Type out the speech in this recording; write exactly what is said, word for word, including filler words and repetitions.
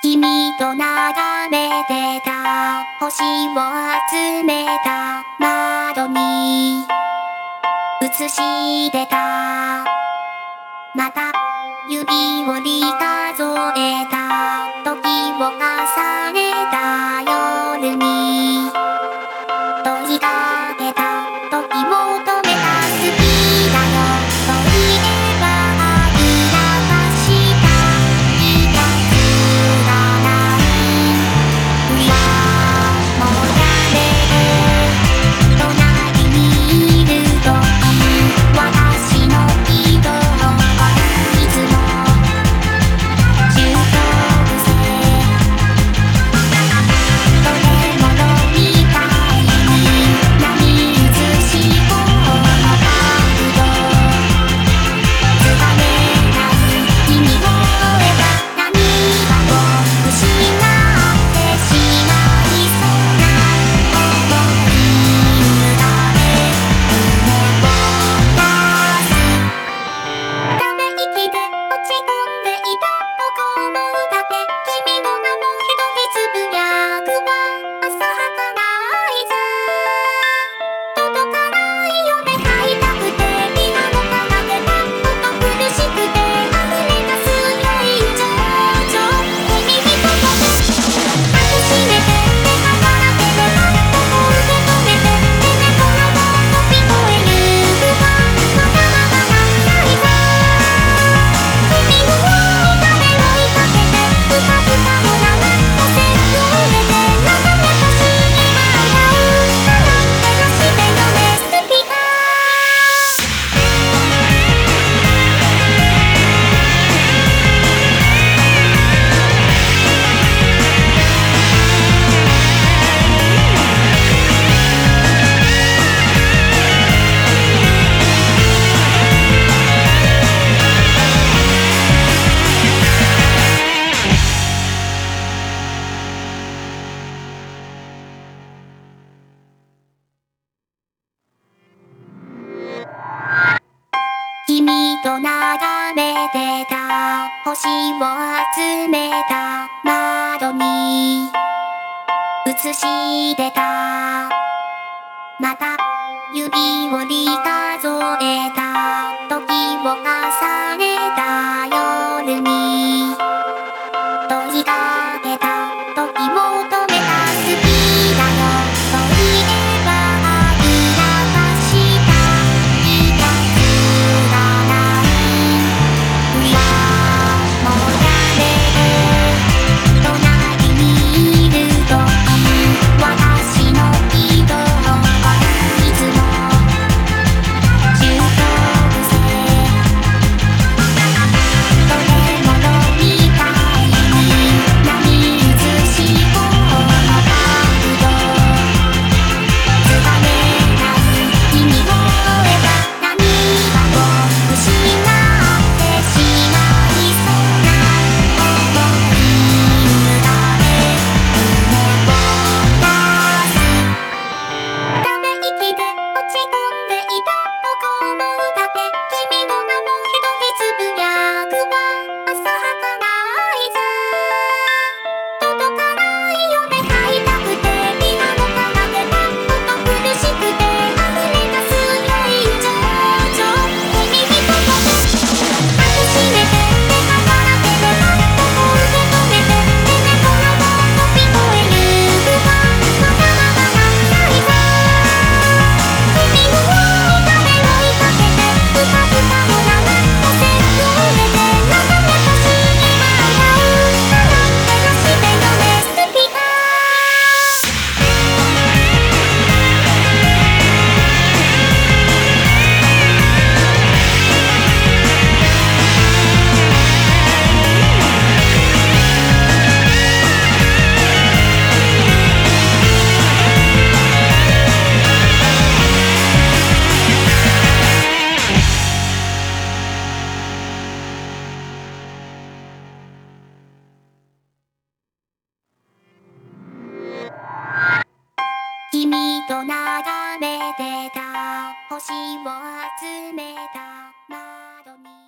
君と眺めてた星を集めた窓に映してた。また指折り数えた時を重ねた夜に問いかけた時求めた好きだよと言えばはぐらかしたいたずらないふりはもうやめて隣にいるとき私の人はいつも中毒性どれものみたいに波打つ思考の角度つかめない君を追えば何かを失ってしまいそうな想いだね夢を出すため息で落ち込んでいたとこ思うだけ君の名も一人つぶやくわ浅はかな合図届かないよね会いたくて今も奏でた音苦しくて溢れ出す良い情緒君にとって抱きしめて手離ければここ受け止めててねこの飛び越えゆくわまだまだないさ君の痛み追いかけてふかふかのままお線香植えて眺め星に舞い合うなんてなしてよねスピア君と眺めてた星を集めた窓に映してた。また指折り数えた時を重ねた夜に問いかけた時求めた好きだよと言えばはぐらかしたいたずらないふりはもうやめて隣にいるとき私の人はいつも中毒性どれものみたいに波打つ思考の角度つかめない君を追えば何かを失ってしまいそうな想いだね夢を出すため息で落ち込んでいたとこ思うだけ君の名も一人つぶやくわ浅はかな合図届かないよね会いたくて今も奏でた音苦しくて溢れ出す良い情緒君にとって抱きしめて手離ければここ受け止めててねこの飛び越えゆくわまだまだないさ君の痛み追いかけてふかふかのままお線香植えて眺め星に舞い合うなんてなしてよねスピア君と眺めてた星を集めた窓に